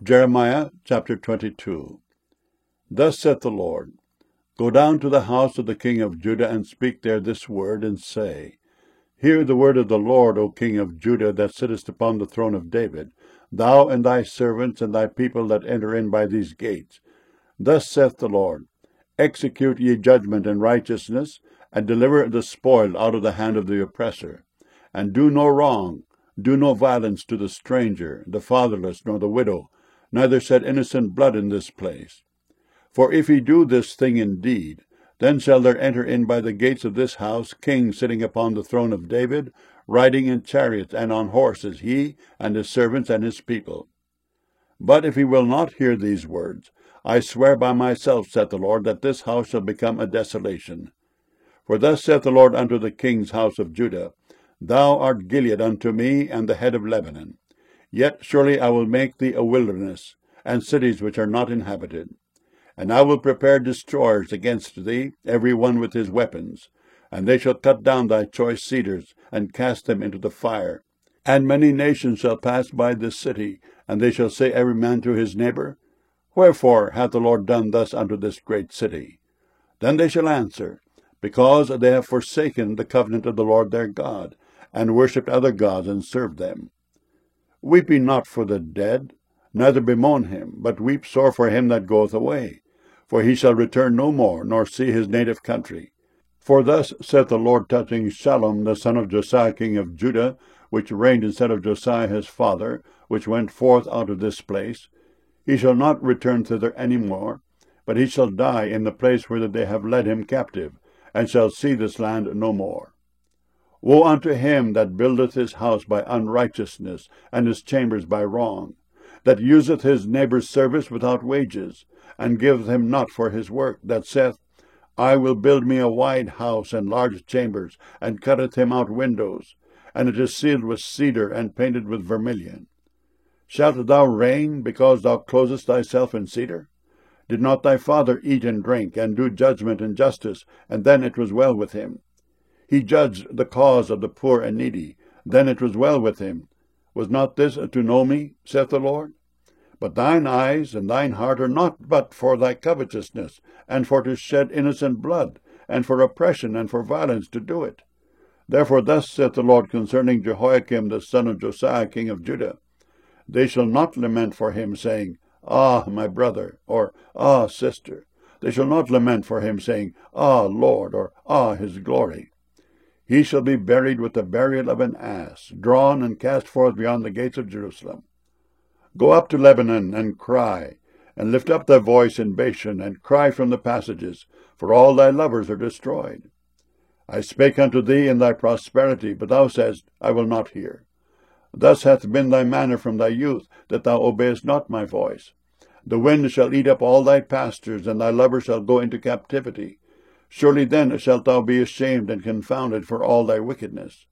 Jeremiah chapter 22. Thus saith the Lord, Go down to the house of the king of Judah, and speak there this word, and say, Hear the word of the Lord, O king of Judah, that sittest upon the throne of David, thou and thy servants and thy people that enter in by these gates. Thus saith the Lord, Execute ye judgment and righteousness, and deliver the spoil out of the hand of the oppressor. And do no wrong, do no violence to the stranger, the fatherless, nor the widow, neither shed innocent blood in this place. For if ye do this thing indeed, then shall there enter in by the gates of this house kings sitting upon the throne of David, riding in chariots and on horses, he and his servants and his people. But if he will not hear these words, I swear by myself, saith the Lord, that this house shall become a desolation. For thus saith the Lord unto the king's house of Judah, Thou art Gilead unto me, and the head of Lebanon. Yet surely I will make thee a wilderness, and cities which are not inhabited. And I will prepare destroyers against thee, every one with his weapons. And they shall cut down thy choice cedars, and cast them into the fire. And many nations shall pass by this city, and they shall say every man to his neighbor, Wherefore hath the Lord done thus unto this great city? Then they shall answer, Because they have forsaken the covenant of the Lord their God, and worshipped other gods, and served them. Weep ye not for the dead, neither bemoan him, but weep sore for him that goeth away. For he shall return no more, nor see his native country. For thus saith the Lord touching Shallum the son of Josiah king of Judah, which reigned instead of Josiah his father, which went forth out of this place, He shall not return thither any more, but he shall die in the place whither they have led him captive, and shall see this land no more. Woe unto him that buildeth his house by unrighteousness, and his chambers by wrong, that useth his neighbour's service without wages, and giveth him not for his work, that saith, I will build me a wide house and large chambers, and cutteth him out windows, and it is sealed with cedar, and painted with vermilion. Shalt thou reign, because thou closest thyself in cedar? Did not thy father eat and drink, and do judgment and justice, and then it was well with him? He judged the cause of the poor and needy, then it was well with him. Was not this to know me, saith the Lord? But thine eyes and thine heart are not but for thy covetousness, and for to shed innocent blood, and for oppression, and for violence to do it. Therefore thus saith the Lord concerning Jehoiakim the son of Josiah king of Judah, They shall not lament for him, saying, Ah, my brother, or Ah, sister. They shall not lament for him, saying, Ah, Lord, or Ah, his glory. He shall be buried with the burial of an ass, drawn and cast forth beyond the gates of Jerusalem. Go up to Lebanon, and cry, and lift up thy voice in Bashan, and cry from the passages, for all thy lovers are destroyed. I spake unto thee in thy prosperity, but thou saidst, I will not hear. Thus hath been thy manner from thy youth, that thou obeyest not my voice. The wind shall eat up all thy pastures, and thy lovers shall go into captivity. Surely then shalt thou be ashamed and confounded for all thy wickedness.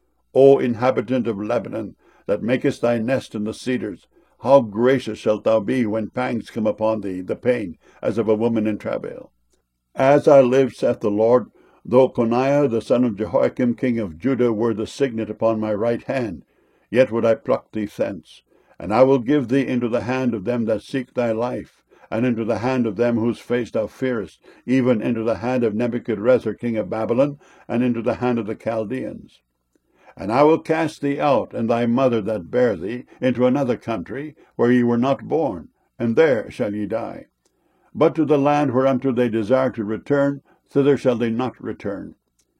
O inhabitant of Lebanon, that makest thy nest in the cedars, how gracious shalt thou be when pangs come upon thee, the pain, as of a woman in travail. As I live, saith the Lord, though Coniah the son of Jehoiakim king of Judah were the signet upon my right hand, yet would I pluck thee thence. And I will give thee into the hand of them that seek thy life, and into the hand of them whose face thou fearest, even into the hand of Nebuchadrezzar king of Babylon, and into the hand of the Chaldeans. And I will cast thee out, and thy mother that bare thee, into another country, where ye were not born, and there shall ye die. But to the land whereunto they desire to return, thither shall they not return.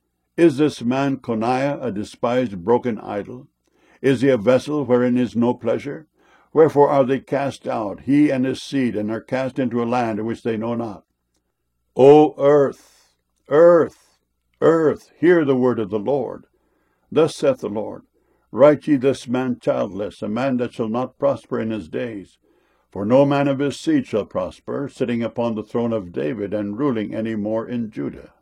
Is this man Coniah a despised broken idol? Is he a vessel wherein is no pleasure? Wherefore are they cast out, he and his seed, and are cast into a land in which they know not? O earth, earth, earth, hear the word of the Lord. Thus saith the Lord, Write ye this man childless, a man that shall not prosper in his days. For no man of his seed shall prosper, sitting upon the throne of David, and ruling any more in Judah.